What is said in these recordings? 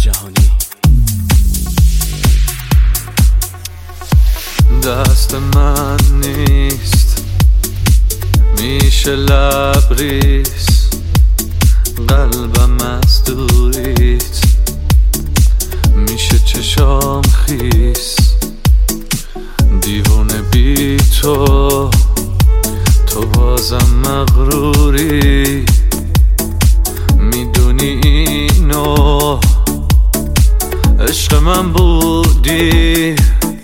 جهانی. دست من نیست میشه لبریز، قلبم از دوریت میشه چشام خیس. دیوونه بی تو بازم مغروری، میدونی اینو عشق من بودی.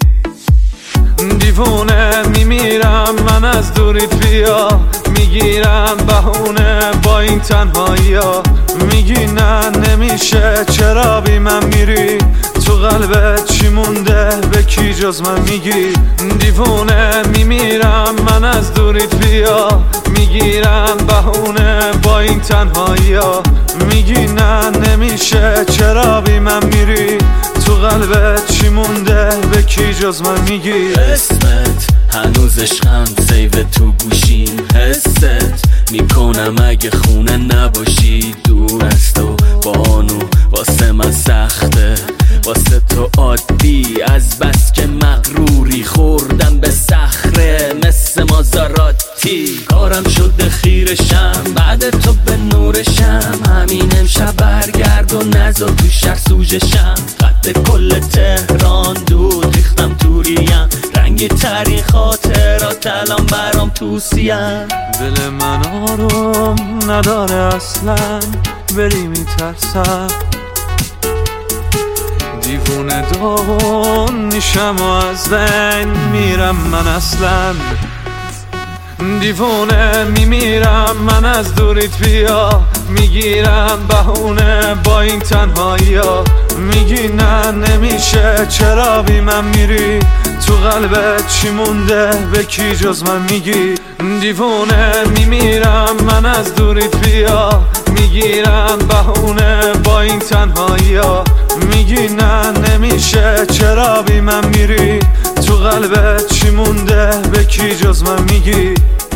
دیوونه میمیرم من از دوریت، بیا میگیرم بهونه با این تنهایی ها. میگی نه نمیشه، چرا بی من میری؟ تو قلبت چی مونده؟ به کی جز من میگی؟ دیوونه میمیرم من از دوریت، بیا میگیرم بهونه با این تنهایی ها. میگی نه نمیشه، چرا بی من میری؟ تو قلبت چی مونده؟ به کی جز من میگی؟ اسمت هنوز عشقم سیو تو گوشیم، حست میکنم اگه خونه نباشی. دور از تو بانو واسه من سخته، واسه تو عادی از بس که مغروری. خوردم به صخره مثل مازاراتی، کارم شده خیرشم بعد تو به نورشم. همین امشب برگرد و نزا تو شهر سوژشم. قد کل تهران دود ریختم توریم، رنگی ترین خاطرات الان برام توسیم. دل من آروم نداره اصلا، بری میترسم. دیوونه دون میشم و از بین میرم من اصلا. دیوونه میمیرم من از دوریت، بیا میگیرم بهونه با این تنهایی ها. میگی نه نمیشه، چرا بی من میری؟ تو قلبت چی مونده؟ به کی جز من میگی؟ دیوونه میمیرم من از دوریت، بیا میگیرم بهونه با این تنهایی ها. میگی نه نمیشه، چرا بی من میری؟ تو قلبت چی مونده؟ به کی جز من میگی؟